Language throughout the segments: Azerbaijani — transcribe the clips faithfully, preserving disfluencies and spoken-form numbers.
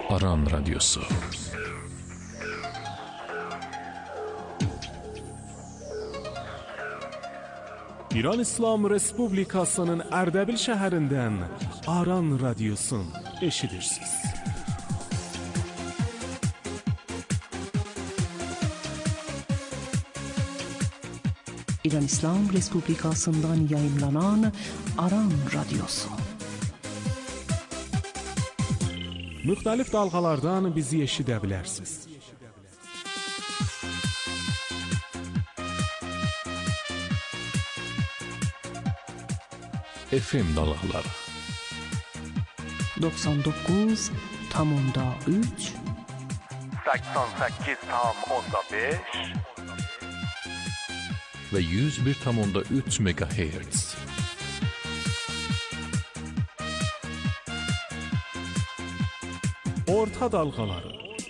Aran Radyosu. İran İslam Respublikasının Erdebil şəhərindən Aran Radyosun eşidirsiniz. İran İslam Respublikasından yayınlanan Aran Radyosu. Müxtəlif dalğalardan bizi eşidə bilərsiniz. F M dalğaları doksan dokuz nokta üç seksen sekiz nokta beş və yüz bir nöqtə üç megahertz. Orta dalğaları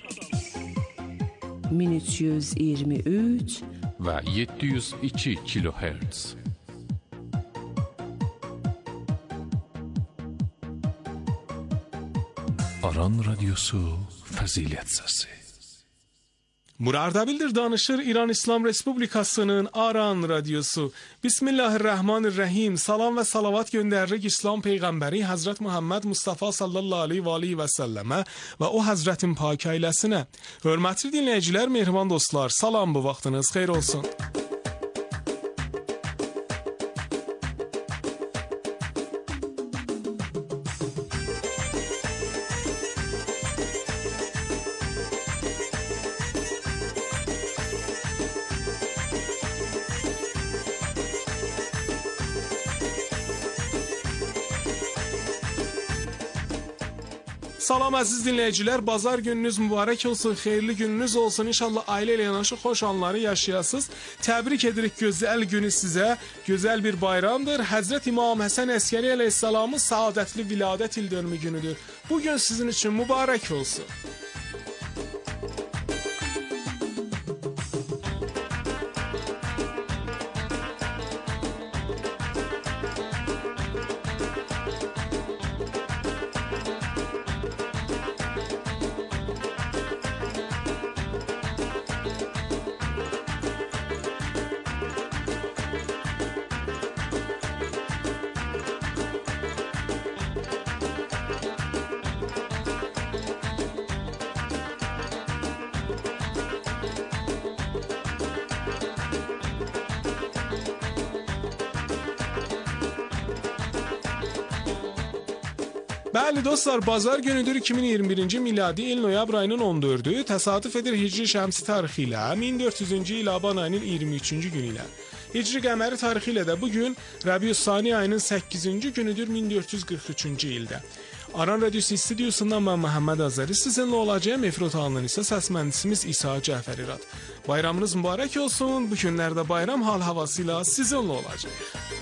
min üç yüz iyirmi üç və yeddi yüz iki kilohertz. Aran Radyosu Fəzilət Səsi. Bura Ardabildir danışır İran İslam Respublikasının Aran Radyosu. Bismillahirrahmanirrahim. Salam və salavat göndəririk İslam Peyğəmbəri Həzrət Muhammed Mustafa sallallahu aleyhi və aleyhi və səlləmə və o Həzrətin pak ailəsinə. Hörmətli dinləyicilər, mehriban dostlar, salam, bu vaxtınız xeyir olsun. Salam əziz dinləyicilər, bazar gününüz mübarək olsun, xeyirli gününüz olsun. İnşallah ailə ilə yanaşı xoş anları yaşayasınız. Təbrik edirik gözəl günü sizə. Gözəl bir bayramdır. Həzrət İmam Həsən Əskəri əleyhissalamın saadətli viladət il dönümü günüdür. Bu gün sizin üçün mübarək olsun. Bəli dostlar, bazar günüdür, iki min iyirmi birinci miladi il noyabr ayının on dördü, təsadüf edir Hicri şəmsi tarixi ilə min dörd yüzüncü il aban ayının iyirmi üçüncü günü ilə. Hicri qəməri tarixi ilə də bugün Rəbiüs-Sani ayının səkkizinci günüdür min dörd yüz qırx üçüncü ildə. Aran Radyosu stüdyosundan mən Məhəmməd Azəri sizinlə olacağım. Efir otağından isə səs mühəndisimiz İsa Cəfərirad. Bayramınız mübarək olsun. Bu günlərdə bayram hal havası ilə sizinlə olacaq.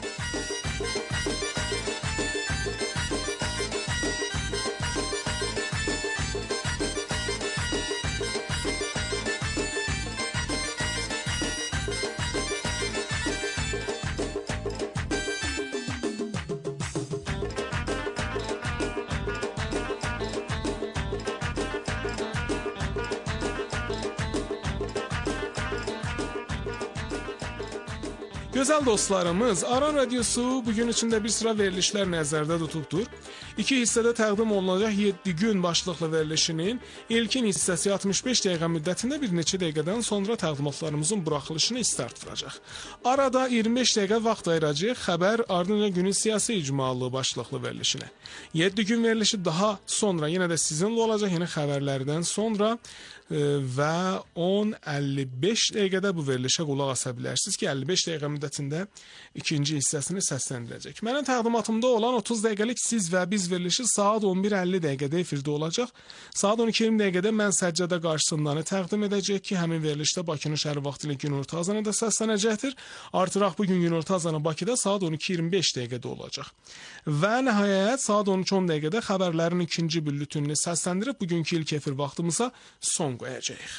Gözəl dostlarımız, Aran Radyosu bugün içində bir sıra verilişlər nəzərdə tutubdur. İki hissədə təqdim olunacaq yeddi gün başlıqlı verilişinin ilkin hissəsi altmış beş dəqiqə müddətində bir neçə dəqiqədən sonra təqdimatlarımızın buraxılışını start vuracaq. Arada iyirmi beş dəqiqə vaxt ayıracaq xəbər, ardınca günün siyasi icmalı başlıqlı verilişinə. yeddi gün verilişi daha sonra yenə də sizinlə olacaq, yeni xəbərlərdən sonra və on əlli beş dəqiqədə bu verilişə qulaq asa bilərsiniz ki, əlli beş dəqiqə müddətində ikinci hissəsini səsləndirəcək. Mənim təqdimatımda olan otuz dəqiqəlik siz və biz verilişi saat on bir əlli dəqiqədə efirdə olacaq. Saat on iki iyirmi dəqiqədə mən səccədə qarşısındanı təqdim edəcək ki, həmin verilişdə Bakının şəhəri vaxtı ilə günorta azanı da səslənəcəkdir. Artıraq bugün günorta azanı Bakıda saat on iki iyirmi beş dəqiqədə olacaq. Və nəhayət saat on üç on dəqiqədə xəbərlərin ikinci bülletenini səsləndirib bugünkü ilk efir vaxtımıza son qoyacağıq.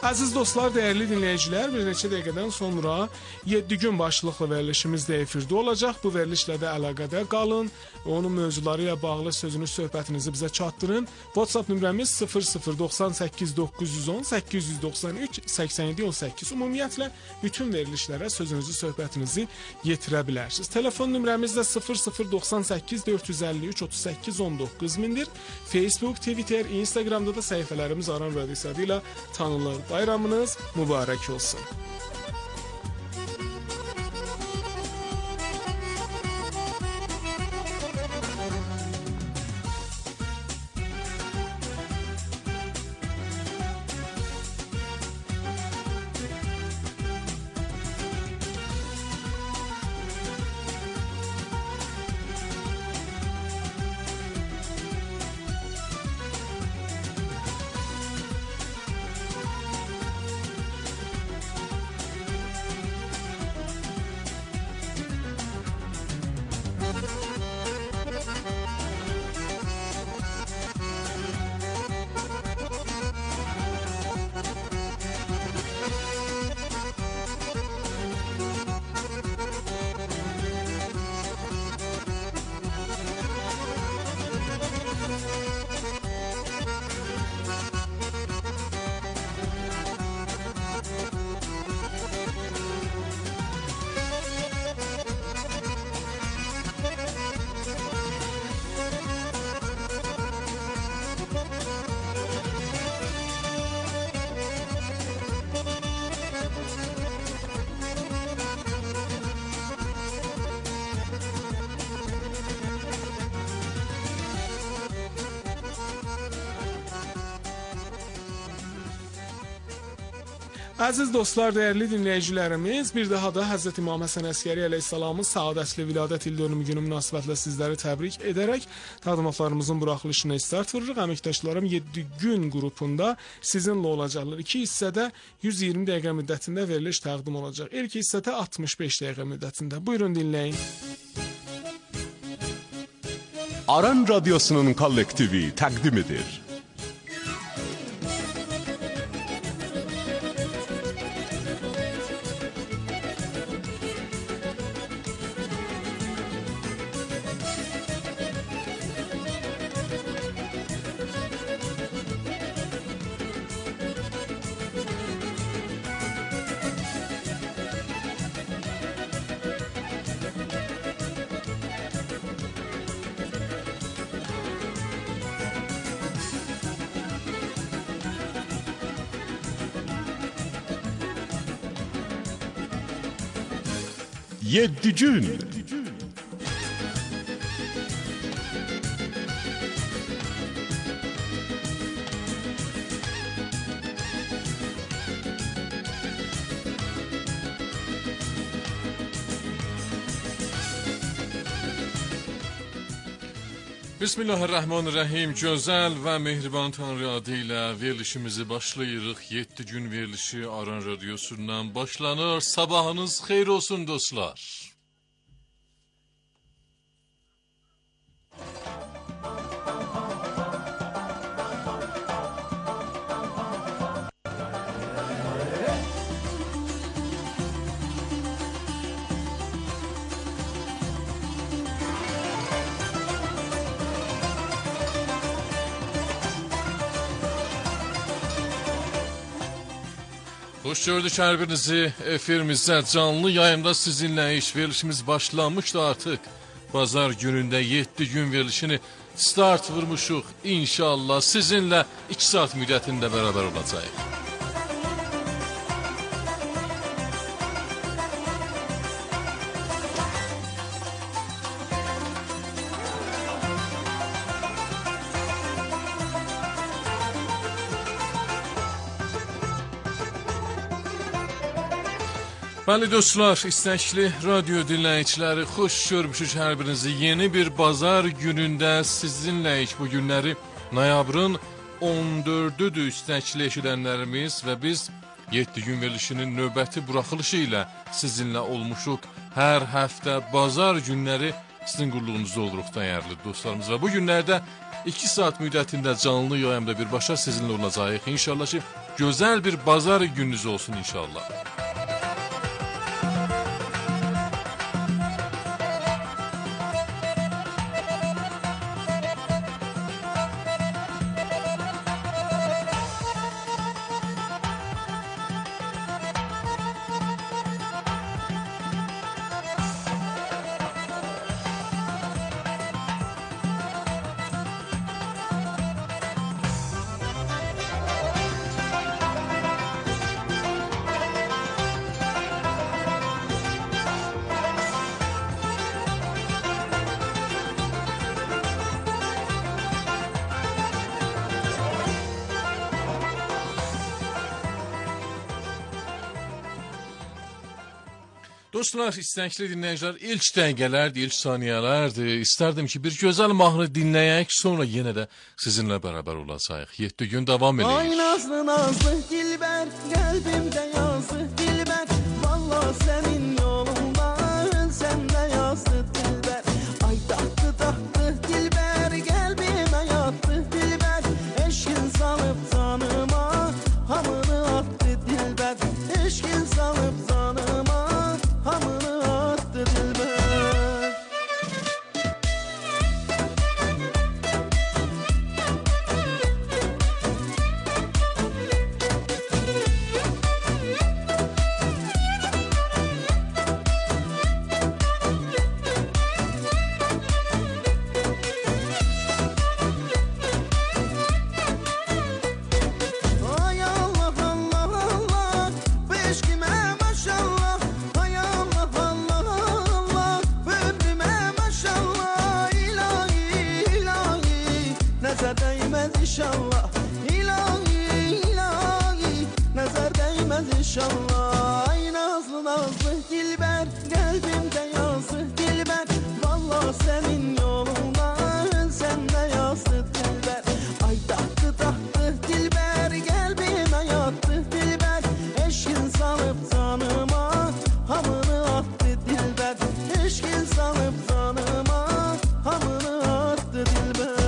Əziz dostlar, dəyərli dinləyicilər, bir neçə dəqiqədən sonra yeddi gün başlıqlı verilişimiz də efirdə olacaq. Bu verilişlə də əlaqədar qalın. Onun mövzuları ilə bağlı sözünüz, söhbətinizi bizə çatdırın. WhatsApp nömrəmiz sıfır sıfır doxsan səkkiz doqquz yüz on səkkiz yüz doxsan üç səksən yeddi on səkkiz. Ümumiyyətlə bütün verilişlərə sözünüzü, söhbətinizi yetirə bilərsiniz. Telefon nömrəmiz də sıfır sıfır doxsan səkkiz dörd yüz əlli üç otuz səkkiz on doqquz mindir. Facebook, Twitter, Instagramda da səhifələrimiz Aran Radiosu adıyla tanınır. Bayramınız mübarək olsun. Əziz dostlar, dəyərli dinləyicilərimiz, bir daha da Həzrət İmam Həsən Əskəri əleyhissalamın səadətli vilədət il dönümü günü münasibətilə sizləri təbrik edərək təqdimatlarımızın buraxılışına start vururuq. Əməkdaşlarım yeddi gün qrupunda sizinlə olacaqlar. İki hissədə yüz iyirmi dəqiqə müddətində veriliş təqdim olacaq. İlk hissədə altmış beş dəqiqə müddətində. Buyurun dinləyin. Aran Radyosu'nun kollektivi təqdim edir. Yeddi gün. Bismillahirrahmanirrahim. Gözəl və mehriban Tanrı adı ilə verilişimizi başlayırıq. yeddi gün verilişi Aran Radiosu'ndan başlanır. Sabahınız xeyir olsun dostlar. Hoş gördük hər birinizi efirimizdə, canlı yayımda sizinlə iş verilişimiz başlanmışdı artıq. Bazar günündə yeddi gün verilişini start vurmuşuq. İnşallah sizinlə iki saat müddətində bərabər olacaq. Bəli dostlar, istəkli radyo dinləyiciləri, xoş görmüşük hər birinizi. Yeni bir bazar günündə sizinləyik bu günləri. Noyabrın on dördüdür istəkli eşidənlərimiz və biz yeddi gün verilişinin növbəti buraxılışı ilə sizinlə olmuşuq. Hər həftə bazar günləri sizin qulluğunuzda oluruq dəyərli dostlarımız. Və bu günlərdə iki saat müddətində canlı yayımda birbaşa sizinlə olacağıq. İnşallah ki, gözəl bir bazar gününüz olsun inşallah. Dostlar, istəkli dinləyicilər, ilk dəqiqələrdir, ilk saniyələrdir. İstərdim ki, bir gözəl mahnı dinləyək, sonra yenə də sizinlə bərabər olacağıq. yeddi gün davam edək. Ay nazlı nazlı dilbər, qəlbimdə yazdı dilbər. Vallahi sənin yolunda səndə yazdı dilbər. Ay taxtı taxtı dilbər, qəlbimə yatdı dilbər. Eşkin salıb canıma, hamını attı dilbər. Eşkin salıb canıma, hamını attı dilbər. Ay Allah Allah Allah, bu eşkime maşallah. Ay Allah Allah Allah, bu ömrüme maşallah. İlahi ilahi, nazar değmez inşallah. İlahi ilahi, nazar değmez inşallah. Ay nazlı nazlı dilber, kalbimde yazdı dilber. Vallahi senin yoluna sende yazdı dilber. Ay taktı taktı dilber, kalbime yattı dilber. Eşkin salıp canıma, hamını attı dilber. Eşkin salıp canıma, hamını attı dilber.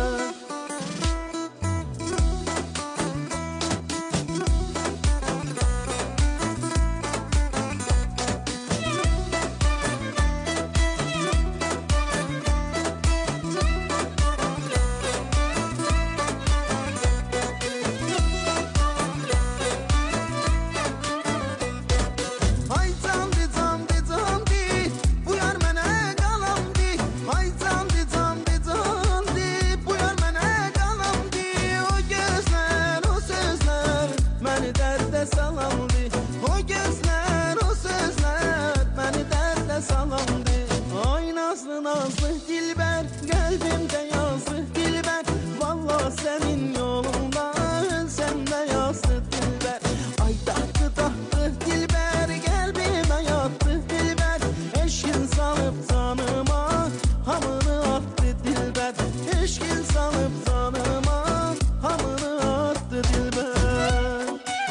Ay candı candı candı, bu yar mənə qalandı. Ay candı candı candı, bu yar mənə qalandı. O gözlər, o sözlər məni dərdə salandı. O gözlər, o sözlər məni dərdə salandı. Ay nazlı nazlı dilbər, qəlbimdə yazdı dilbər. Vallahi sənin yolunda səndə yazdı dilbər. Ay taxtı taxtı dilbər, qəlbimə yatdı dilbər. Eşkin salıb canıma, hamını attı dilbər. Eşkin salıb canıma, hamını attı dilbər.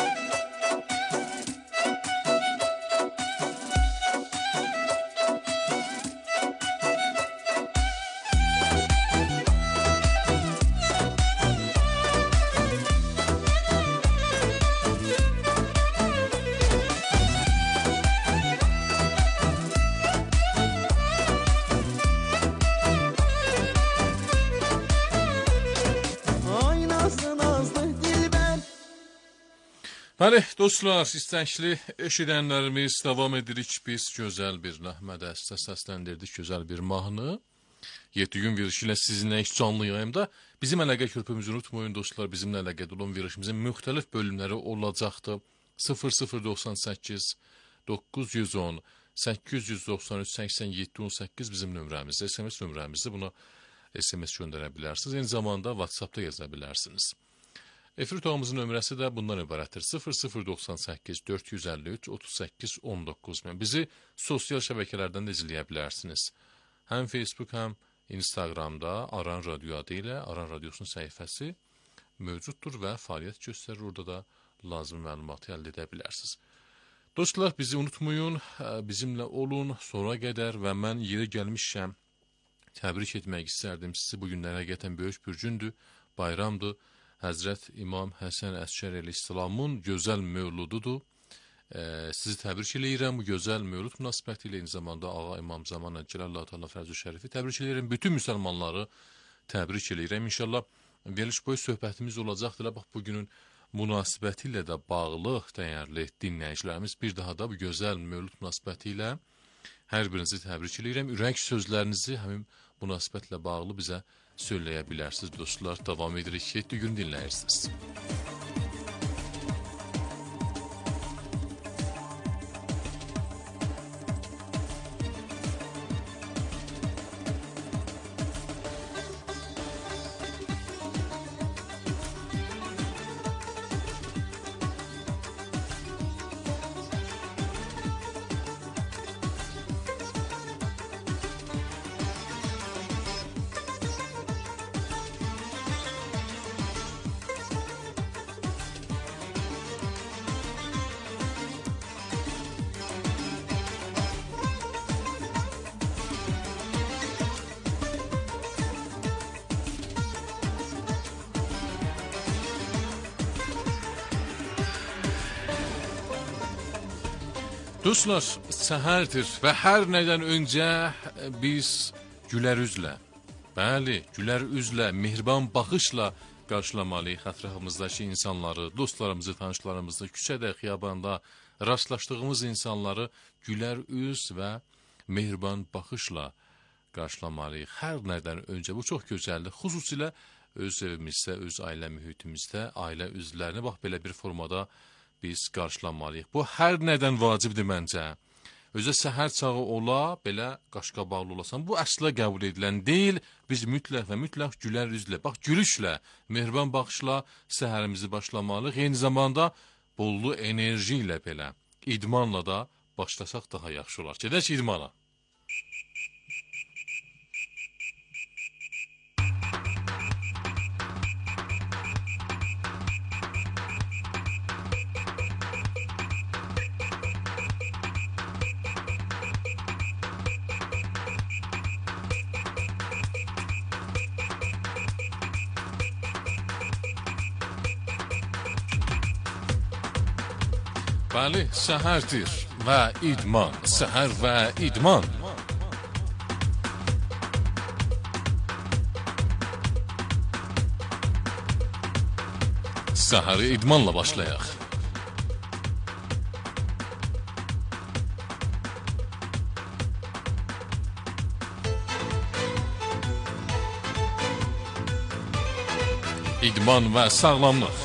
Ay nazlı nazlı dilbər. Bəli, dostlar, istəkli eşidənlərimiz, davam edirik biz gözəl bir Nəhməd Əssə səsləndirdik, gözəl bir mahnı. yeddi gün verişi ilə sizinlə heç canlı yayımda. Bizim əlaqə körpümüzü unutmayın dostlar, bizimlə əlaqədə olan verişimizin müxtəlif bölümləri olacaqdır. sıfır sıfır doxsan səkkiz doqquz yüz on səkkiz yüz doxsan üç səksən yeddi on səkkiz bizim nömrəmizdir, S M S nömrəmizdir. Buna S M S göndərə bilərsiniz. Eyni zamanda WhatsApp-da yaza bilərsiniz. Efir otağımızın nömrəsi də bundan ibarətdir. sıfır sıfır doxsan səkkiz dörd yüz əlli üç otuz səkkiz on doqquz. Bizi sosial şəbəkələrdən də izləyə bilərsiniz. Həm Facebook, həm Instagramda Aran Radyo adı ilə Aran Radyosunun səhifəsi mövcuddur və fəaliyyət göstərir. Orada da lazım məlumatı əldə edə bilərsiniz. Dostlar, bizi unutmayın, bizimlə olun, sonra qədər və mən yeri gəlmişəm təbrik etmək istərdim sizi. Bu günlər həqiqətən böyük bir gündür, bayramdır. Həzrət İmam Həsən Əskər əleyhissalamın gözəl mövlududur. Ee, sizi təbrik eləyirəm bu gözəl mövlud münasibəti ilə, eyni zamanda Ağa İmam Zaman Əcəlallahu Teala Fəzl-i Şərifi təbrik eləyirəm. Bütün müsəlmanları təbrik eləyirəm. İnşallah veriliş boyu söhbətimiz olacaqdır. Bax, bugünün münasibəti ilə də bağlı dəyərli dinləyicilərimiz, bir daha da bu gözəl mövlud münasibəti ilə hər birinizi təbrik eləyirəm. Ürək sözlərinizi həmin münasibətlə bağlı bizə söyləyə bilərsiniz dostlar. Davam edirik. yeddi gün dinləyirsiniz. Dostlar, səhərdir və hər nədən öncə biz gülər üzlə, bəli, gülər üzlə, mehriban baxışla qarşılamalıyıq ətrafımızdakı insanları, dostlarımızı, tanışlarımızı, küçədə, xiyabanda rastlaşdığımız insanları gülər üz və mehriban baxışla qarşılamalıyıq. Hər nədən öncə bu çox gözəldir. Xüsusilə öz evimizdə, öz ailə mühitimizdə, ailə üzvlərini bax belə bir formada biz qarşılanmalıyıq. Bu hər nədən vacibdir məncə. Özə səhər çağı ola, belə qaşqabaqlı olasan. Bu əsla qəbul edilən deyil. Biz mütləq və mütləq gülər üzlə, bax gülüşlə, mehriban baxışla səhərimizi başlamalıyıq. Eyni zamanda bollu enerji ilə belə, idmanla da başlasaq daha yaxşı olar. Gedək idmana. Bəli, səhərdir və idman, səhər və idman. Səhəri idmanla başlayaq. İdman və sağlamlıq.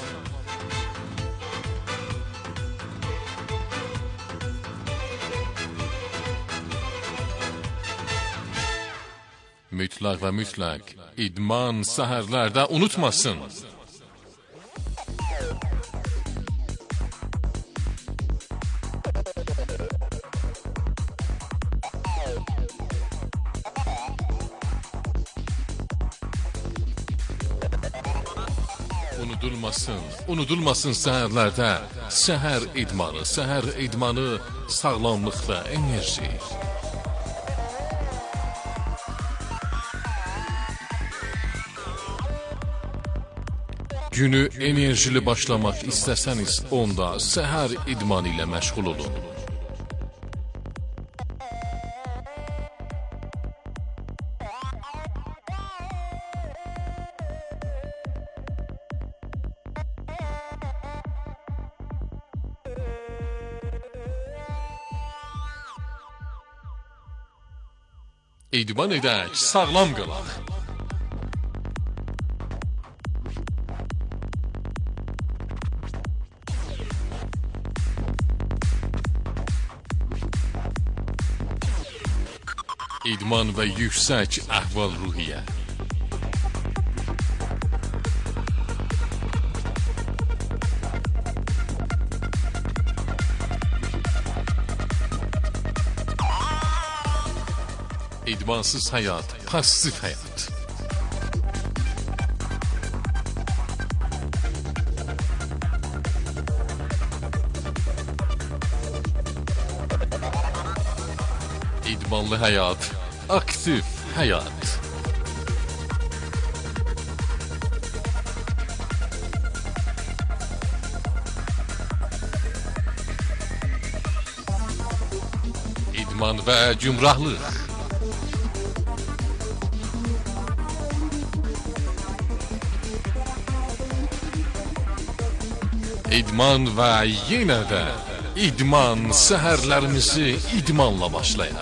Mütləq və mütləq idman səhərlərdə unutmasın. Unudulmasın, unudulmasın səhərlərdə səhər idmanı, səhər idmanı, sağlamlıq və enerji. Günü enerjili başlamaq istəsəniz, onda səhər idman ilə məşğul olun. İdman edək, sağlam qalaq. İdman və yüksək əhval-ruhiyyə. İdmansız həyat, passiv həyat. İdmanlı həyat, aktiv həyat. İdman və gümrahlıq. İdman və yenə də idman, səhərlərimizi idmanla başlayaq.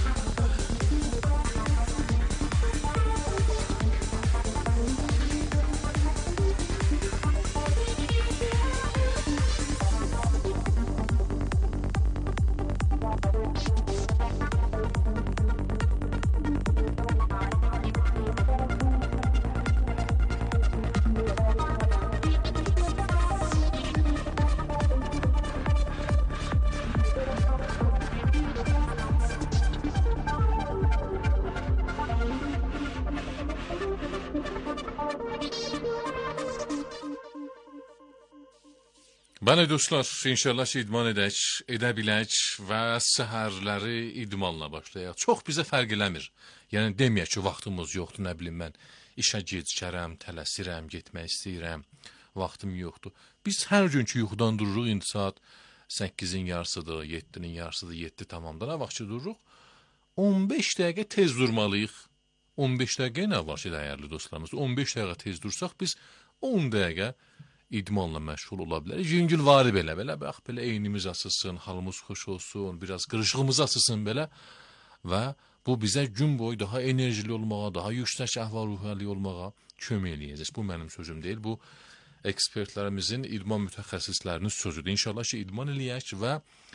Bəli dostlar, inşallah ki, idman edək, edə bilək və səhərləri idmanla başlayaq. Çox bizə fərq eləmir. Yəni deməyək ki, vaxtımız yoxdur, nə bilim mən işə gecikərəm, tələsirəm, getmək istəyirəm, vaxtım yoxdur. Biz hər gün ki, yuxudan dururuq, indi saat səkkizin yarısıdır, yeddinin yarısıdır, yeddi tamamda nə vaxt ki, dururuq, on beş dəqiqə tez durmalıyıq. on beş dəqiqə nə var ki, dəyərli dostlarımız? on beş dəqiqə tez dursaq, biz on dəqiqə idmanla məşğul ola bilərik. Yüngül varı belə, belə, bax, belə eynimiz asılsın, halımız xoş olsun, biraz qırışığımız asılsın belə və bu bizə gün boyu daha enerjili olmağa, daha yüksək əhval-ruhiyyəli olmağa kömək eləyəcək. Bu mənim sözüm deyil, bu ekspertlərimizin, idman mütəxəssislərinin sözüdür. İnşallah ki, idman eləyək və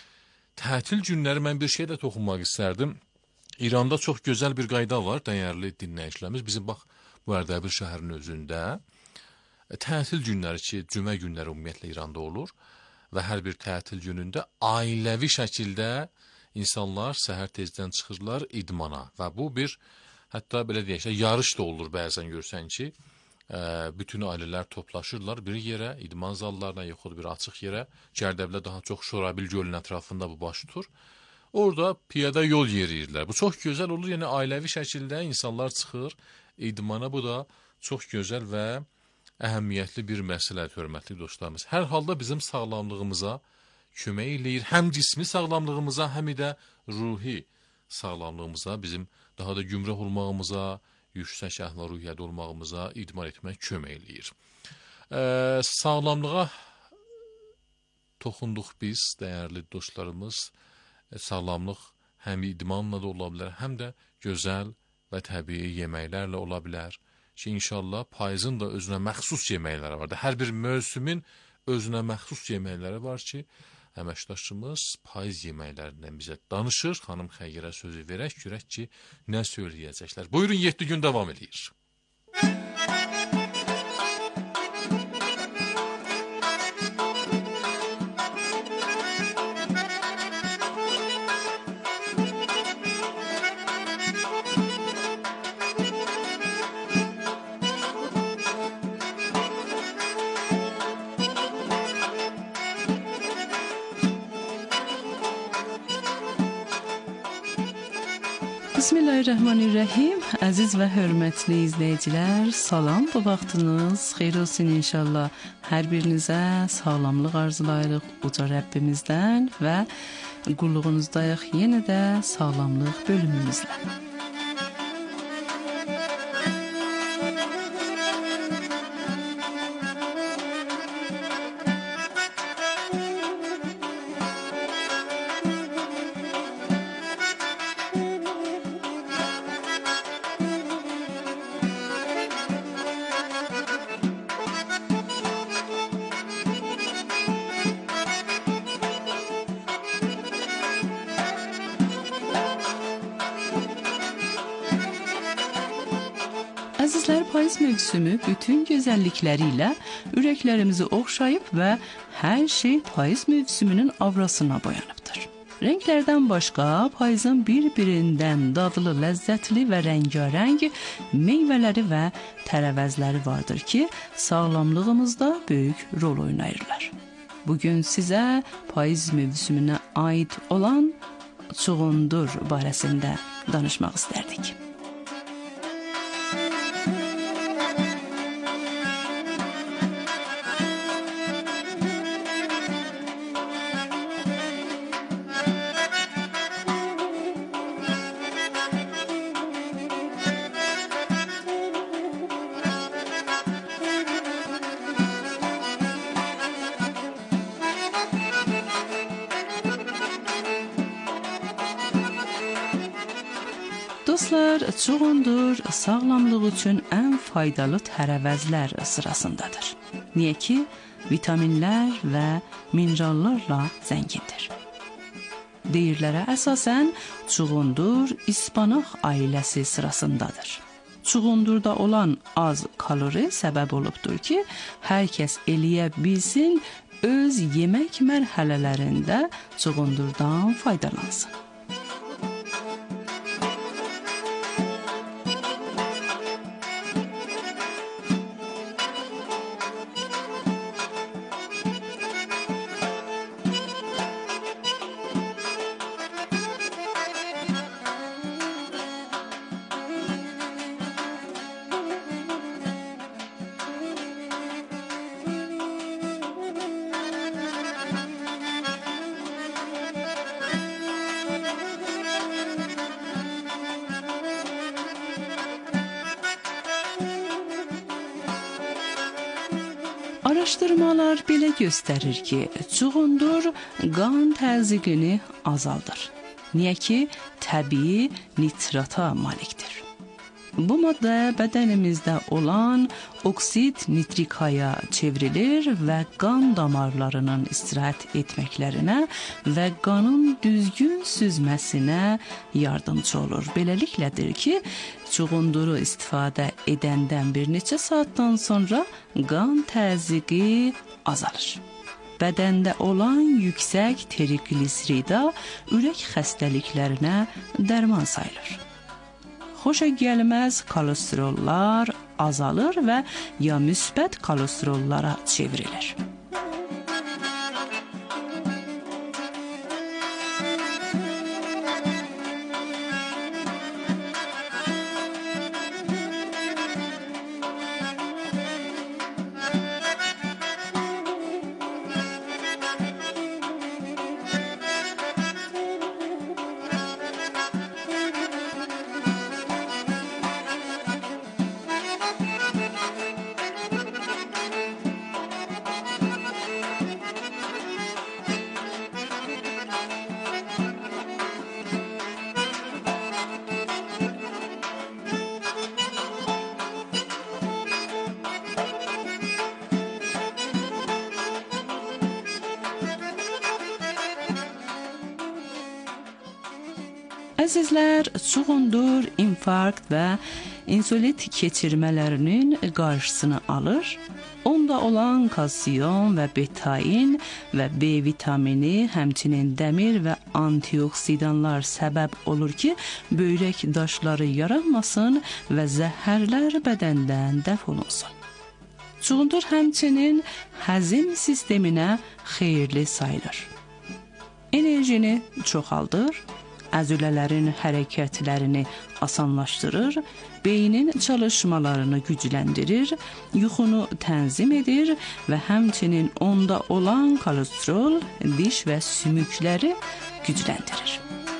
tətil günləri mən bir şey də toxunmaq istərdim. İranda çox gözəl bir qayda var, dəyərli dinləyicilərimiz. Bizim, bax, bu Ərdəbil şəhərinin özündə tətil günləri ki, cümə günləri ümumiyyətlə İranda olur və hər bir tətil günündə ailəvi şəkildə insanlar səhər tezdən çıxırlar idmana və bu bir, hətta belə deyək, yarış da olur bəzən görsən ki, bütün ailələr toplaşırlar bir yerə, idman zallarına, yoxud bir açıq yerə, Gərdəblə daha çox Şorabil gölünün ətrafında bu baş tutur. Orada piyada yol yeriyirlər. Bu çox gözəl olur, yəni ailəvi şəkildə insanlar çıxır idmana, bu da çox gözəl və əhəmiyyətli bir məsələdir, hörmətli dostlarımız. Hər halda bizim sağlamlığımıza kömək eləyir, həm cismi sağlamlığımıza, həm də ruhi sağlamlığımıza, bizim daha da gümrah olmağımıza, yüksək əhval-ruhiyyədə olmağımıza idman etmək kömək eləyir. Ee, sağlamlığa toxunduq biz, dəyərli dostlarımız. E, sağlamlıq həm idmanla da ola bilər, həm də gözəl və təbii yeməklərlə ola bilər. Ki, inşallah payızın da özünə məxsus yeməkləri var. Hər bir mövsümün özünə məxsus yeməkləri var ki, əməkdaşımız payız yeməklərindən bizə danışır. Xanım Xəyrə sözü verək, görək ki, nə söyləyəcəklər. Buyurun, yeddi gün davam edir. Bismillahirrahmanirrahim. Əziz və hörmətli izləyicilər, salam, bu vaxtınız xeyir olsun inşallah. Hər birinizə sağlamlıq arzulayırıq uca Rəbbimizdən və qulluğunuzdayıq yenə də sağlamlıq bölümümüzlə. Əzizlər, payız mövsümü bütün gözəllikləri ilə ürəklərimizi oxşayıb və hər şey payız mövsümünün avrasına boyanıbdır. Rənglərdən başqa payızın bir-birindən dadlı, ləzzətli və rəngarəng meyvələri və tərəvəzləri vardır ki, sağlamlığımızda böyük rol oynayırlar. Bugün sizə payız mövsümünə aid olan çuğundur barəsində danışmaq istərdik. Dostlar, çuğundur sağlamlıq üçün ən faydalı tərəvəzlər sırasındadır. Niyə ki, vitaminlər və minerallarla zəngindir. Deyirlərə əsasən çuğundur ispanaq ailəsi sırasındadır. Çuğundurda olan az kalori səbəb olubdur ki, hər kəs eləyə bilsin, öz yemək mərhələlərində çuğundurdan faydalansın. Araşdırmalar belə göstərir ki, çuğundur qan təzyiqini azaldır. Niyə ki, təbii nitrata malikdir. Bu maddə bədənimizdə olan oksid nitrikaya çevrilir və qan damarlarının istirahət etməklərinə və qanın düzgün süzməsinə yardımcı olur. Beləliklədir ki, çuğunduru istifadə edəndən bir neçə saatdan sonra qan təzyiqi azalır. Bədəndə olan yüksək triqlisirida ürək xəstəliklərinə dərman sayılır. Xoşa gəlməz kolesterollar azalır və ya müsbət kolesterollara çevrilir. Əzizlər, çuğundur infarkt və insulit keçirmələrinin qarşısını alır. Onda olan kalsiyum və betain və B vitamini, həmçinin dəmir və antioksidanlar səbəb olur ki, böyrək daşları yaranmasın və zəhərlər bədəndən dəf olunsun. Çuğundur həmçinin həzm sisteminə xeyirli sayılır. Enerjini çoxaldır, əzülələrin hərəkətlərini asanlaşdırır, beynin çalışmalarını gücləndirir, yuxunu tənzim edir və həmçinin onda olan kolesterol, diş və sümükləri gücləndirir.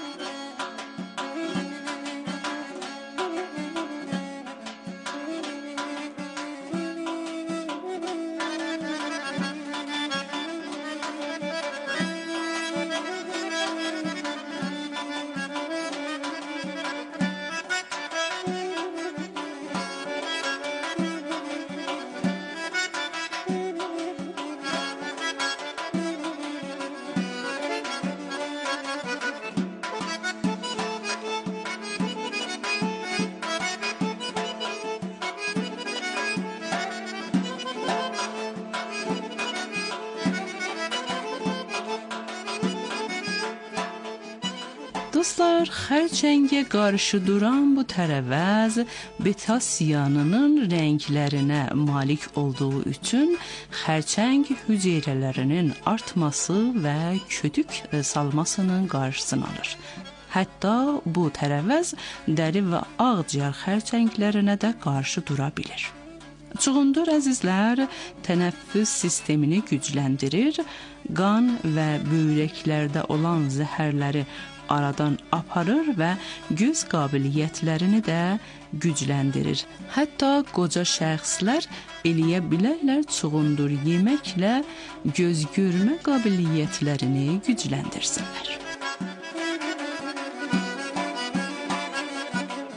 Dostlar, xərçəngə qarşı duran bu tərəvəz betasiyanının rənglərinə malik olduğu üçün xərçəng hüceyrələrinin artması və kötük salmasının qarşısını alır. Hətta bu tərəvəz dəri və ağciyər xərçənglərinə də qarşı dura bilir. Çuğundur, əzizlər, tənəffüs sistemini gücləndirir, qan və böyrəklərdə olan zəhərləri aradan aparır və göz qabiliyyətlərini də gücləndirir. Hətta qoca şəxslər eləyə bilərlər çuğundur yeməklə göz görmə qabiliyyətlərini gücləndirsinlər.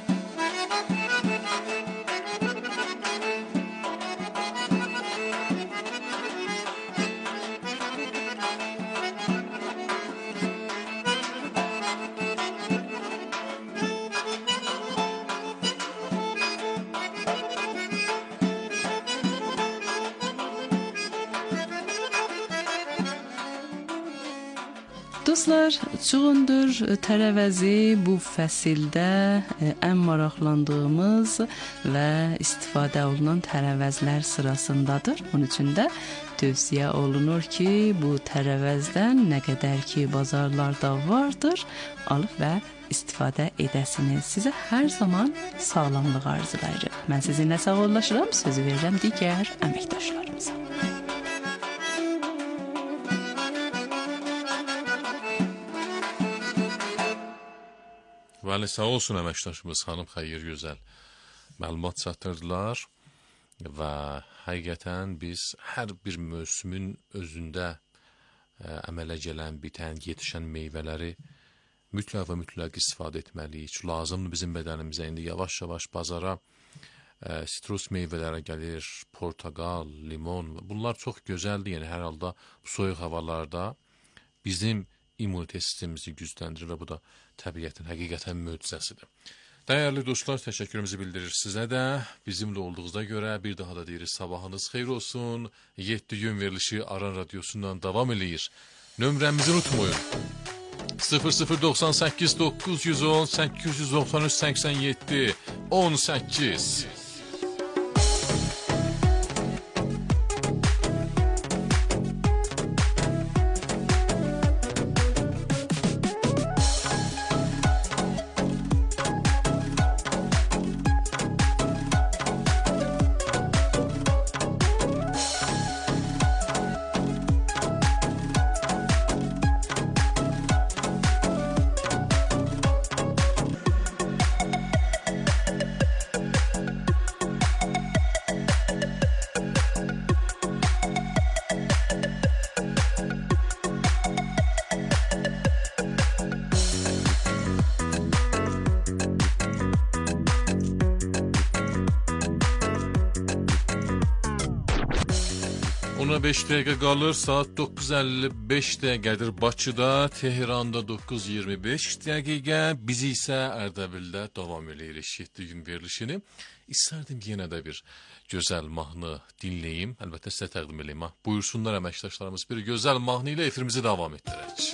Dostlar, çoğundur tərəvəzi bu fəsildə ən maraqlandığımız və istifadə olunan tərəvəzlər sırasındadır. Onun üçün də tövsiyə olunur ki, bu tərəvəzdən nə qədər ki bazarlarda vardır, alıb və istifadə edəsiniz. Sizə hər zaman sağlamlıq arzulayırıq. Mən sizinlə sağollaşıram, sözü verirəm digər əməkdaşlarımıza. Bəli, sağ olsun əməkdaşımız xanım Xeyir Gözəl məlumat çatdırdılar və həqiqətən biz hər bir mövsümün özündə ə, əmələ gələn, bitən, yetişən meyvələri mütləq və mütləq istifadə etməliyik. Lazımdır bizim bədənimizə. İndi yavaş-yavaş bazara ə, sitrus meyvələri gəlir, portaqal, limon. Bunlar çox gözəldir. Yəni hər halda bu soyuq havalarda bizim immunite sistemimizi gücləndirir və bu da təbiətin həqiqətən möcüzəsidir. Dəyərli dostlar, təşəkkürümüzü bildirir sizə də. Bizimlə olduğunuza görə bir daha da deyirik, sabahınız xeyir olsun. yeddi gün verilişi Aran Radyosu'ndan davam edir. Nömrəmizi unutmayın. sıfır sıfır doxsan səkkiz doqquz yüz on səkkiz yüz doxsan üç səksən yeddi on səkkiz. ona beş dəqiqə qalır, saat doqquz əlli beş dəqiqədir Bakıda, Tehranda doqquz iyirmi beş dəqiqə, biz isə Ərdəbildə davam edirik yeddi gün verilişini. İstərdim yenə də bir gözəl mahnı dinləyim, əlbəttə sizə təqdim edeyim. Buyursunlar əməkdaşlarımız, bir gözəl mahnı ilə efirimizi davam etdirək.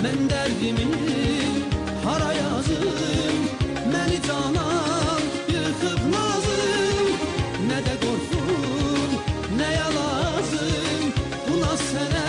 Mən dərdimi hara yazım, məni canan yıxıb nazım. Nə də qorxum, nəyə lazım, bu naz sənə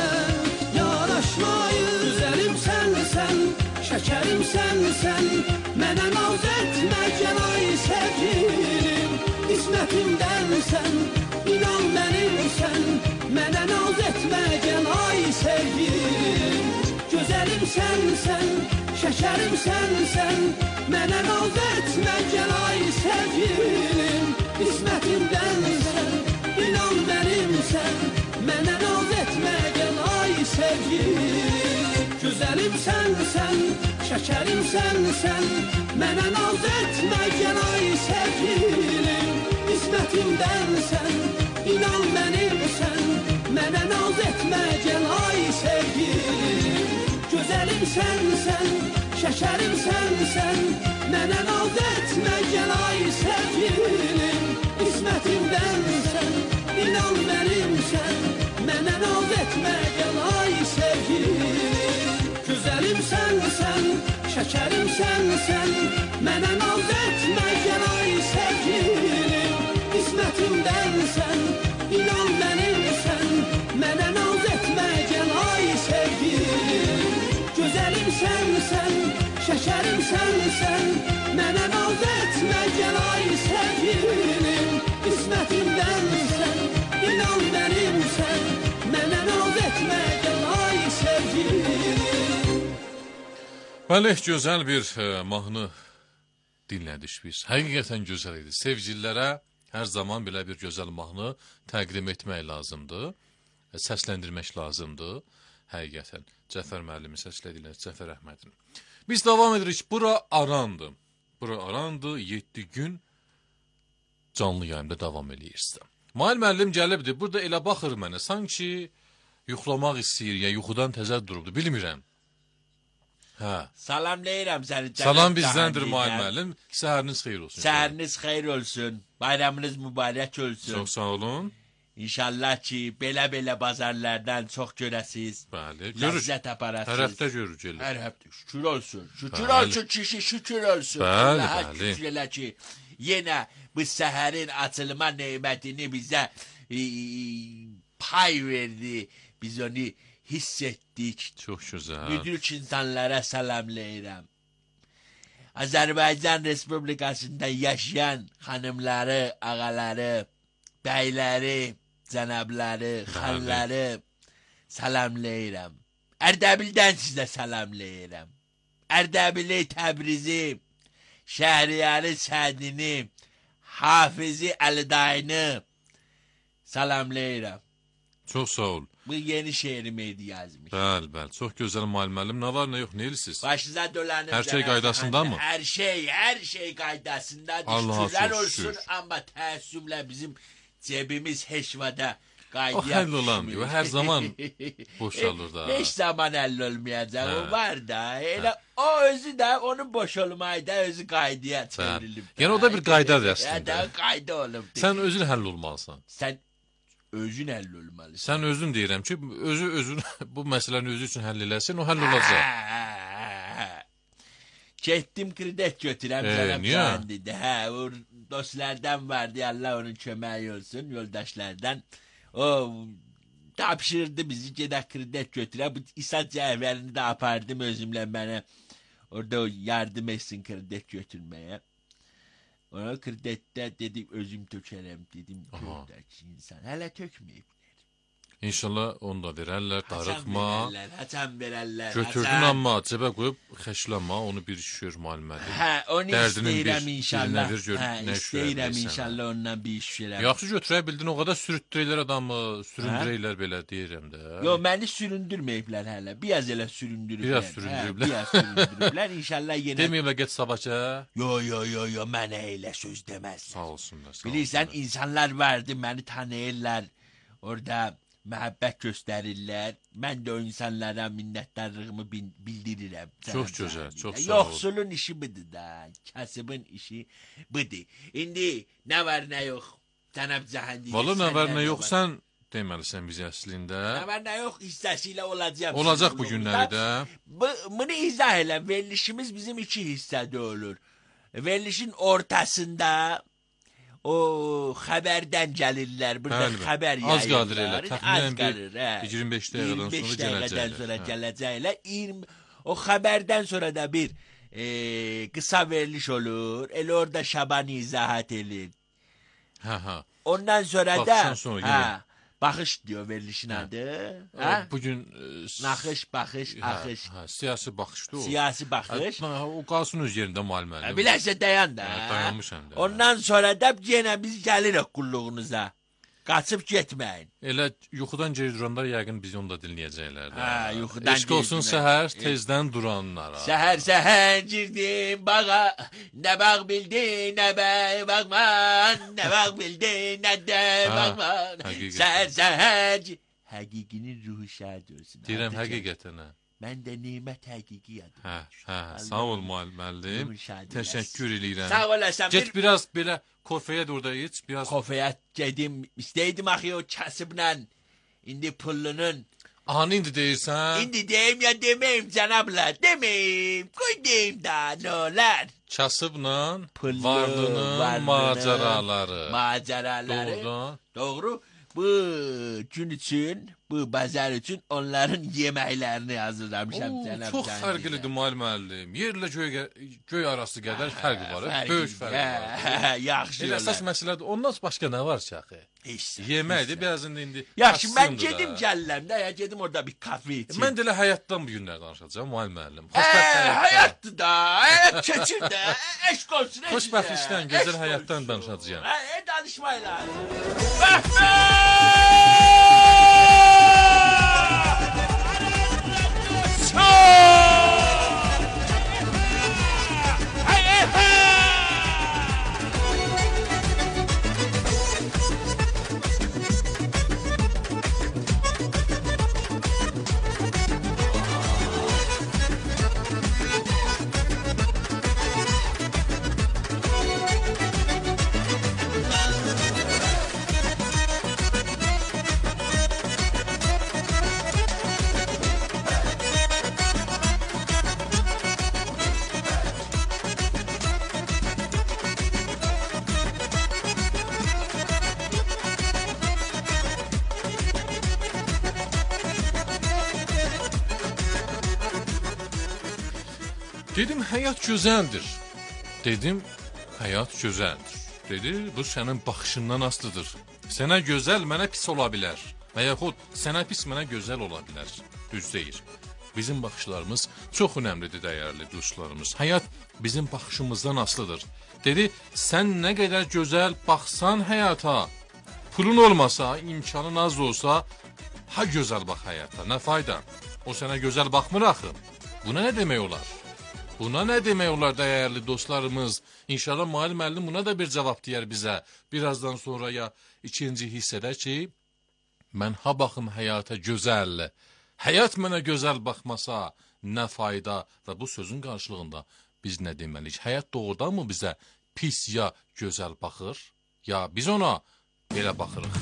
yaraşmayır. Güzəlim sənsən, şəkərim sənsən, mənə naz etmə gəlay sevgilim. İsmətimdənsən, inan mənimsən, mənə naz etmə gəlay sevgilim. Gözəlim sənsən, şəkərim sənsən, mənə naz etmə gəlay sevgilim. İsmətimdənsən, inan mənimsən, mənə naz etmə gəlay sevgilim. Gözəlim sənsən, şəkərim sənsən, mənə naz etmə gəlay sevgilim. İsmətimdənsən, inan mənimsən, mənə naz etmə gəlay sevgilim. Gözəlim sənsən, şəkərim sənsən, mənə naz etmə gəlay sevgilim. İsmətimdənsən, inan mənimsən, mənə naz etmə gəlay sevgilim. Gözəlim sənsən, şəkərim sənsən, mənə naz etmə gəlay sevgilim. İsmətimdənsən, inan mənimsən, mənə naz etmə gəlay sevgilim. Gözəlim sənsən, şəkərim sənsən, mənə naz etmə gəlay sevgilim. İsmətimdənsən, inan mənimsən, mənə naz etmə gəlay sevgilim. Bəli, gözəl bir e, mahnı dinlədik biz. Həqiqətən gözəl idi. Sevgililərə hər zaman belə bir gözəl mahnı təqdim etmək lazımdır. E, səsləndirmək lazımdır. Həqiqətən. Cəfər müəllimi səslədilər, Cəfər Əhmədin. Biz davam edirik. Bura Arandı. Bura Arandı. yeddi gün canlı yayımda davam edirsən. Mail müəllim gəlibdir. Burada elə baxır mənə. Sanki yuxlamaq istəyir, ya yuxudan təzə durubdur. Bilmirəm. Hə. Salamlayıram səni. Salam bizdəndir Mail müəllim. Səhəriniz xeyir olsun. Səhəriniz xeyir olsun. Bayramınız mübarək olsun. Çox sağ olun. İnşallah ki, belə-belə bazarlardan çox görəsiz. Bəli. Görür. Ləzzət aparasız. Hər həftə görür gəlir. Hər həftə. Şükür olsun. Şükür Bəli. olsun kişi, şükür olsun. Bəli, Allaha bəli. şükür elə ki, yenə bu səhərin açılma nemətini bizə e, pay verdi. Biz onu hiss etdik. Çox gözəl. Müdürk insanlara salamlayıram. Azərbaycan Respublikasında yaşayan xanımları, ağaları, bəyləri, cənabları, xanları salamlayıram. Ərdəbildən sizə salamlayıram. Ərdəbili, Təbrizi, Şəhriyarı, Sədini, Hafizi, Əlidayını salamlayıram. Çox sağ ol. Bu yeni şehrimi yazmış. Bəli, bəli. Çox gözəl Mail müəllim. Nə var, nə yox, nə edirsiniz? Başınıza dolanır. Hər şey qaydasında mı? Hər şey, hər şey qaydasındadır. Allah'a Şükürlər çox olsun, şükür. amma təəssüflə bizim cebimiz heşvada O qaydaya həll olan, o hər zaman boşalır da. Heç zaman həll olmayacaq, Hə. o var da. Elə o özü də, onun boş olmayı da özü qaydaya çevrilib. Yəni o da bir qaydadır əslində. Ya da qayda olubdur. Sən özün həll olmalısan. Sən özün həll olmalısan. Sən özün deyirəm ki, özü özün bu məsələni özü üçün həll eləsin, o həll olacaq. Getdim kredit götürəm Ee, sana niyə? falan dedi. Hə, o dostlardan vardı, Allah onun köməyi olsun, yoldaşlardan. O tapşırdı bizi gedək kredit götürə. Bu İsa cəhvərini də apardım özümlə mənə. Orada o yardım etsin kredit götürməyə. Ona kreditdə dedim özüm tökərəm dedim. Gördək insan. Hələ tökməyiblər. İnşallah onu da verərlər, darıxma. verərlər, haçan verərlər. Götürdün haçan. amma cəbə qoyub xəşlənmə, onu bir işür müəllimədir. Hə, onu Dərdinin istəyirəm bir- inşallah. birinə ver, gör Hə, nə istəyirəm işləyirsən. inşallah ondan bir iş verəm. Yaxşı götürə bildin, o qədər sürütdürəylər adamı, süründürəylər belə deyirəm də. Yo, məni süründürməyiblər hələ. Biraz elə süründürüblər. Biraz süründürüblər. Hə, biraz süründürüblər. İnşallah yenə. Deməyimlə get sabahça. Yo, yo, yo, yo, mənə elə söz deməzlər. Sağ olsunlar. Sağ Bilirsən, olsunlar. insanlar vardı, məni tanıyırlar. Orada məhəbbət göstərirlər. Mən də o insanlara minnətdarlığımı bin- bildirirəm. Çox Cənab gözəl, cahil. çox sağ ol. Yoxsulun işi budur da, kasıbın işi budur. İndi nə var nə yox, cənab Cahandir. Valla nə var nə yox, sən deməlisən biz əslində. Ama ne yok hissesiyle olacağım. Olacaq sizin bu qulluğunuzda. günləri də. Bu, bunu izah elə. Verilişimiz bizim iki hissədə olur. Verilişin ortasında o xəbərdən gəlirlər. Burada Bəli, bəli. xəbər Az yayırlar. qalır elə, təxminən bir qalır, hə. iyirmi beş dəqiqədən sonra iyirmi beş dəqiqədən gələcəklər. sonra Hə. gələcəklər. iyirmi O xəbərdən sonra da bir e, qısa veriliş olur. Elə orada Şaban izahat edir. Hə, hə. Ondan sonra Baxışdan da sonra ha, yenə. baxış diyor verilişin adı. Ha? Bugün e, s- Naxış, baxış, hə, axış. hə, siyasi baxışdı o. Siyasi baxış. Hə, o qalsın öz yerində müəllim Ha, müəllim. Bilərsə dayan da. Hə, dayanmışam da. Ondan sonra da yenə biz gəlirik qulluğunuza. Qaçıb getməyin. Elə yuxudan geri duranlar yəqin bizi onda dinləyəcəklər də. Hə, yuxudan Eşq olsun geri səhər duran- tezdən duranlara. Səhər səhər girdim bağa, nə bağ bildi, nə bəy bağman, nə bağ bildi, nə də Ha, bağman. həqiqətən. Səhər səhər gi- Həqiqinin ruhu şad olsun. Deyirəm Artıq həqiqətən. hə. Mən də nemət həqiqi yadım. Hə, hə, sağ ol müəllim. müəllim. Ruhun şad Təşəkkür eləyirəm. Sağ olasın. Get Bir biraz belə kofeyə də orada iç, biraz. kofeye gedim. İsteydim axı o kasıbla. İndi pullunun. Aha, indi deyirsən? İndi deyim ya demeyim canabla. Demeyim. Koy deyim da ne olar. Kasıbla Pullu, varlının varlının macəraları. Maceraları. Doğrudan. Doğru. Bu gün için, bu bazar için onların yemeklerini hazırlamışam. Oo, Cenab-ı çox Hak. fərqlidir müəllim müəllim. Yerlə göy, göy arası qədər fərqi var. Fərqi- Böyük fərqi var. Hə, Yaxşı Elə əsas yolar. məsələdir. Ondan başqa nə var ki axı? Heç nə, Yeməkdir, heç nə. birazında indi. Yaxşı ben kasımdır gedim da. gəlləmdə, ya gedim orada bir kahve içeyim. Mən də elə həyatdan bu günlər danışacağam müəllim müəllim. Ee, Xoşbəxt həyatdan. hayattı da, hayat keçir de, eşk olsun. eşk Xoşbəxtlikdən, de, gözəl eşk həyatdan olsun. danışacağam. Ha, e, danışmayla. Dedim həyat gözəldir. Dedim həyat gözəldir. Dedi bu sənin baxışından asılıdır. Sənə gözəl, mənə pis ola bilər. Və yaxud sənə pis, mənə gözəl ola bilər. Düz deyir. Bizim baxışlarımız çox önəmlidir dəyərli dostlarımız. Həyat bizim baxışımızdan asılıdır. Dedi sən nə qədər gözəl baxsan həyata, pulun olmasa, imkanın az olsa, ha gözəl bax həyata, nə fayda? O sənə gözəl baxmır axı. Buna nə demək olar? Buna nə demək olar dəyərli dostlarımız? İnşallah müəllim müəllim buna da bir cavab deyər bizə. Birazdan sonra ya ikinci hissədə ki, mən ha baxım həyata gözəl, həyat mənə gözəl baxmasa nə fayda? Və bu sözün qarşılığında biz nə deməliyik? Həyat doğrudan mı bizə pis ya gözəl baxır? Ya biz ona belə baxırıq.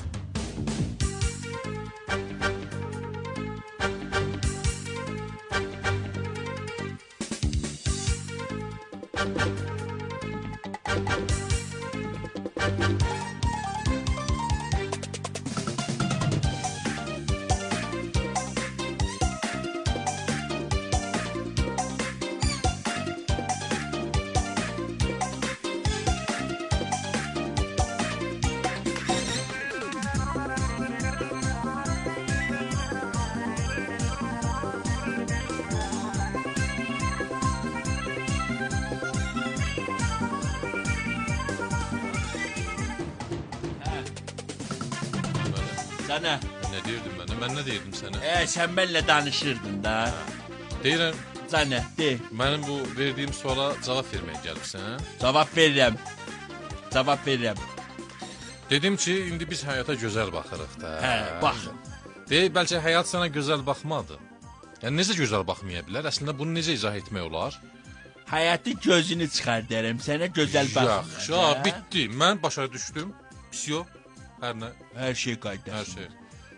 Sana, Nə deyirdim mən? Mən nə deyirdim sənə? e, sen benimle danışırdın da. Deyirəm, Sana, de, mənim bu verdiyim suala cavab verməyə gəlibsən. cevap veririm. Cevap veririm. Dedim ki, indi biz həyata gözəl baxırıq da. Hə, baxın. Deyək, bəlkə həyat sənə gözəl baxmadı. Yəni necə gözəl baxmaya bilər? Əslində bunu necə izah etmək olar? Hayatı gözünü çıxar derim. Sənə gözəl baxmır. Yaxşı, ha, bitdi. Mən başa düşdüm. Pis yox. Hər nə, Her şey qayda. hər şey.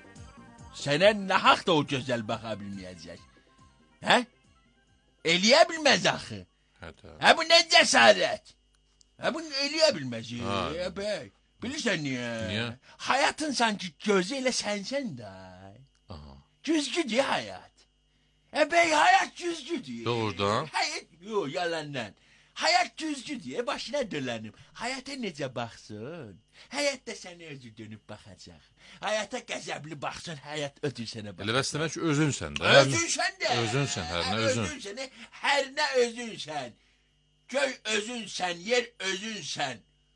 Sənə nahaq da o gözəl baxa bilməyəcək. Hə? Eləyə bilməz axı. Hətta. Hə bu nə cəsarət? Hə bu eləyə bilməz. Ha. Hə bəy. Bilirsən niyə? Niyə? Həyatın sanki gözü elə sənsən də. Aha. Güzgüdür həyat. Hə bəy həyat güzgüdür. Doğrudan? Həyat, yox yalandan. Hayat düzgü diye başına dolanım. Hayata necə baxsın? Həyat da sənə özü dönüb baxacaq. Hayata qəzəbli baxsın, həyat ödül sənə baxacaq. Elə bəs demək ki, özünsən də. Özünsən də. Özünsən, hər nə özün. Özünsən, hər nə özünsən. Göy özünsən, yer özünsən.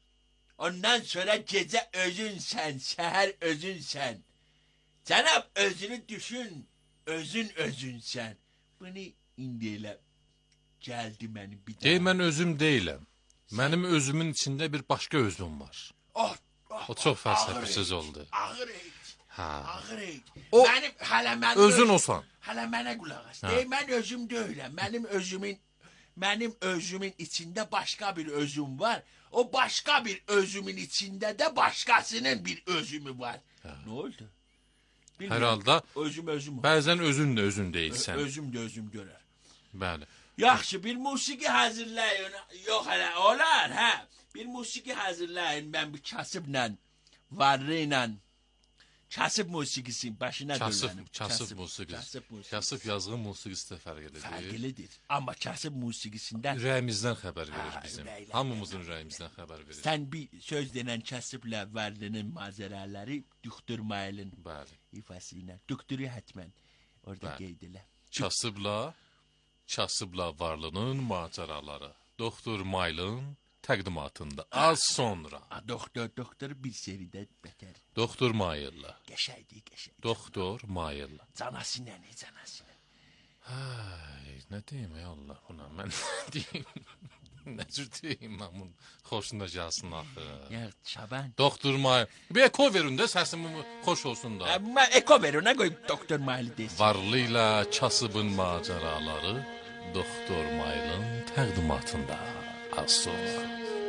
Ondan sonra gecə özünsən, səhər özünsən. Cənab özünü düşün, özün özünsən. Bunu indi elə gəldi mənim bir daha. Deyil, mən özüm deyiləm. Mənim özümün içində bir başqa özüm var. Oh, oh, O çox fəlsəfəsiz oldu. Ağır et. Ha. Ağır et. O Mənim hələ mən özün olsan. Hələ mənə qulaq as. Ha. Deyil, mən özüm deyiləm. Mənim özümün mənim özümün içində başqa bir özüm var. O başqa bir özümün içində də başqasının bir özümü var. Ha. Nə oldu? Hər halda özüm özüm. bəzən özün də özün deyilsən. Özüm də özüm görər. Bəli. Yaxşı, bir musiqi hazırlayın. Yox hələ, olar, hə. Bir musiqi hazırlayın. Mən bir kasıbla, varlı ilə, kasıb musiqisi başına Kasıb, dolanım. kasıb musiqisi. Kasıb musiqisi. Kasıb yazğı musiqisi də fərq edir. Fərqlidir. Amma kasıb musiqisindən Ürəyimizdən xəbər verir Ha, bizim. ürəklə. Hamımızın ürəyimizdən xəbər verir. sən bir söz denən kasıbla varlının mazəraları Doktor Mailin Bəli. ifası ilə. Doktoru hətmən orada Bəli. qeyd elə. Kasıbla, kasıbla varlının macəraları. Doktor Maylın təqdimatında az sonra. A, doktor, doktor bir seridə bətər. Doktor Mayılla. Qəşəydi, qəşəydi. Doktor Mayılla. Canası nə, nə canası nə? Ay, nə deyim ey Allah buna, mən nə deyim? Nə cür deyim mən bunun xoşuna gəlsin axı. Ya Şaban. Doktor Mayılla. Bir eko verin də səsim xoş olsun da. Mən eko ver ona qoyub Doktor Maili desin. Varlı ilə kasıbın macəraları Doktor Maylın təqdimatında az sonra.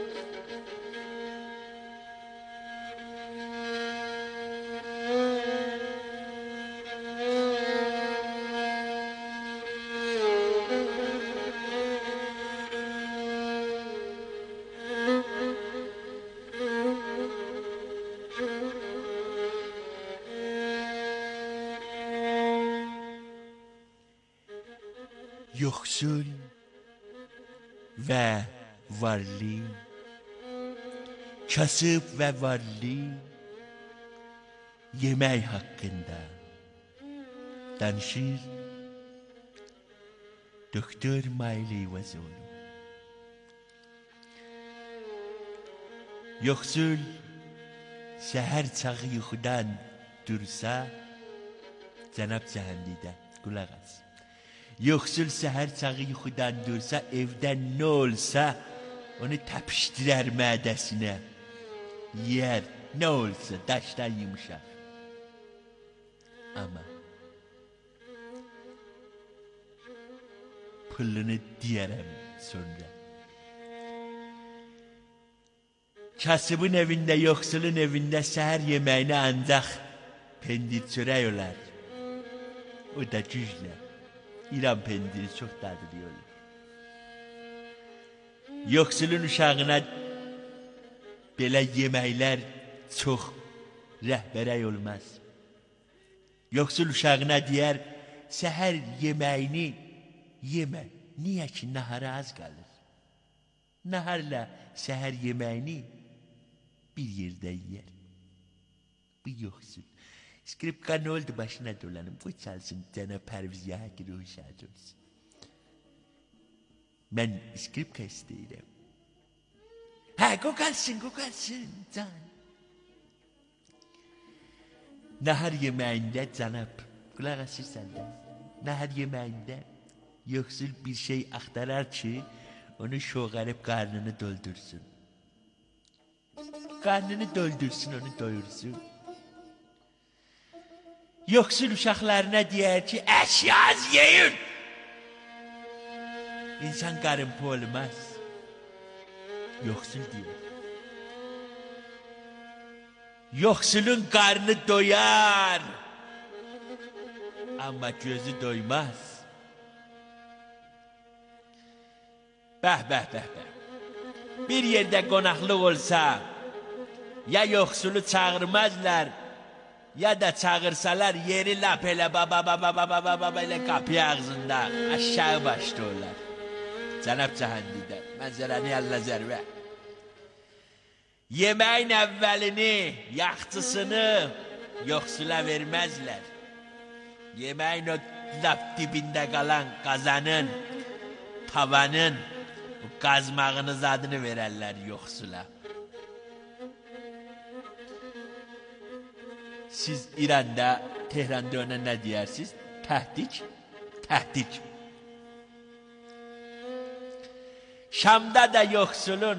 Yoxsul və varlı, kasıb və varlı yemək haqqında danışır Doktor Maili Vazoğlu. Yoxsul səhər çağı yuxudan dursa, Cənab Cəhənnədə qulaq as. Yoxsul səhər çağı yuxudan dursa, evdən nə olsa, onu təpişdirər mədəsinə. Yer, nə olsa, daşdan yumuşaq. Amma pulunu deyərəm sonra. Kasıbın evində, yoxsulun evində səhər yeməyini ancaq pendir çörək olar. O da güclə. İran pendiri çox dadlı olur. Yoxsulun uşağına belə yeməklər çox rəhbərək olmaz. Yoxsul uşağına deyər, səhər yeməyini yemə. Niyə ki, nahara az qalır? Naharla səhər yeməyini bir yerdə yiyər. Bu yoxsul. Skripka nə oldu başına dolanım? Qoy çalsın cənab Pərviz Yahaki ruhu şad olsun. Mən skripka istəyirəm. Hə, qoy qalsın, qoy qalsın can. Nahar yeməyində cənab, qulaq asırsan da. Nahar yeməyində yoxsul bir şey axtarar ki, onu şoğarıb qarnını doldursun. Qarnını doldursun, onu doyursun. Yoxsul uşaqlarına deyər ki, əşya az yeyin. İnsan qarınpı olmaz. Yoxsul deyər. Yoxsulun qarnı doyar. Amma gözü doymaz. Bəh, bəh, bəh, bəh. Bir yerdə qonaqlıq olsa, ya yoxsulu çağırmazlar, ya da çağırsalar yeri lap elə baba baba baba baba elə qapı ağzında aşağı başlayırlar. Cənab Cəhənnədə, mənzərəni əllə zərbə. Yeməyin əvvəlini, yaxçısını yoxsula verməzlər. Yeməyin o lap dibində qalan qazanın, tavanın, qazmağınız adını verərlər yoxsula. Siz İranda, Tehranda ona nə deyirsiniz? Təhdik, təhdik. Şamda da yoxsulun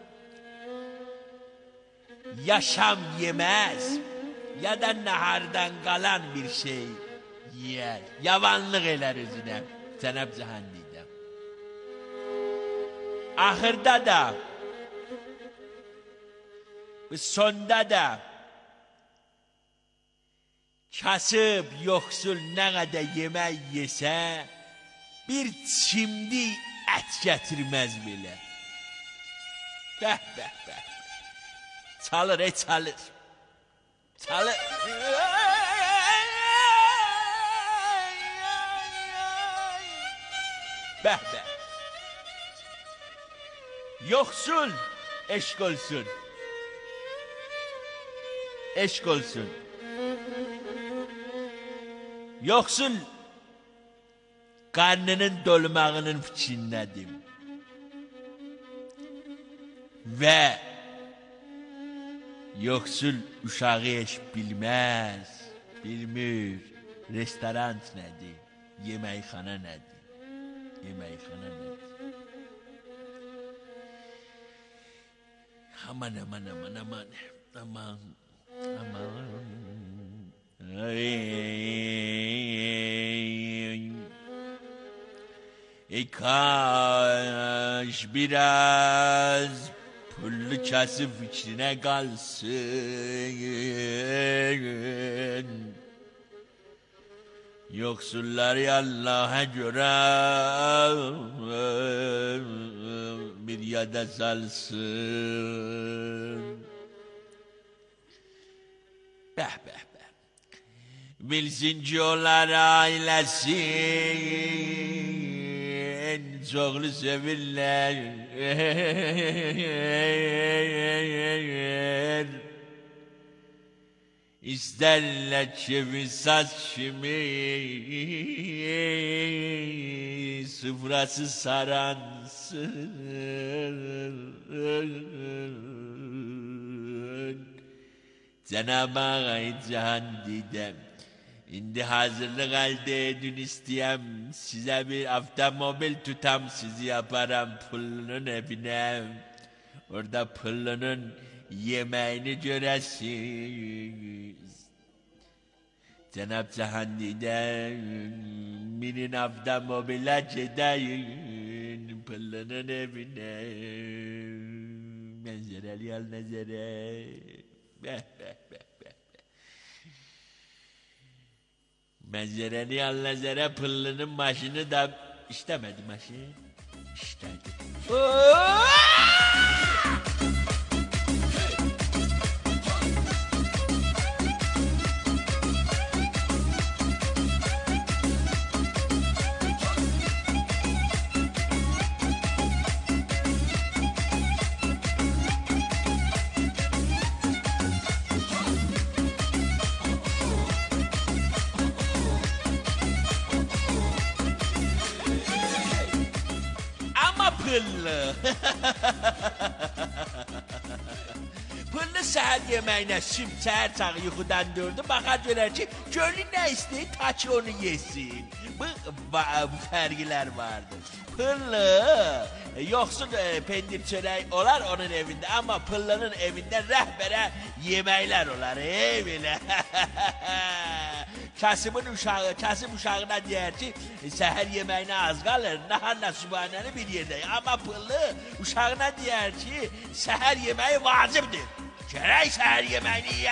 ya şam yeməz, ya da nahardan qalan bir şey yer. Yavanlıq elər özünə, Cənab Cəhənnədə. Axırda da, sonda da kasıb, yoxsul nə qədər yemək yesə, bir çimdi ət gətirməz belə. Bəh, bəh, bəh. Çalır, ey çalır. Çalır. Bəh, bəh. Yoxsul, eşq olsun. Eşq olsun. Yoxsul, qarnının dolmağının fikrindədir. Və yoxsul uşağı heç bilməz, bilmir, restoran nədir, yeməkxana nədir, yeməkxana nədir. Aman, aman, aman, aman, aman, aman. Ey kaş biraz pullu kasıb fikrinə qalsın. Yoxsulları Allah'a görə bir yada salsın. Bəh, bəh, bəh. Bilsin ki onlar ailəsin, çoxlu sevirlər. İstərlər kimi saç kimi, sıfrası saransın. Cenab-ı Ağay Cəhənnədə, indi hazırlıq əldə edin istəyəm, sizə bir avtomobil tutam, sizi yaparam pullunun evinə. Orada pullunun yeməyini görəsiniz. Cənab Cəhənnədə, minin avtomobilə gedəyin pullunun evinə. Mənzərəli al nəzərə. Bəh, bəh, bəh, bəh. Mənzərəli al nəzərə pullunun maşını da işləmədi maşın. İşlədi. Pıllı. Pıllı səhər yeməyinə süb səhər çağı yuxudan dördü. Baxar görər ki, gönlü nə istəyir, ta ki onu yesin. Bu, bu fərqlər vardır. Pıllı, yoxsul e, pendir çörək olar onun evində, amma Pıllının evində rəhbərə yeməklər olar. Ey belə. Kasımın uşağı, Kasım uşağına deyər ki, səhər yeməyinə az qalır, naharla sübhanəni bir yerdə. Amma Pıllı uşağına deyər ki, səhər yeməyi vacibdir. Gərək səhər yeməyini yeyək.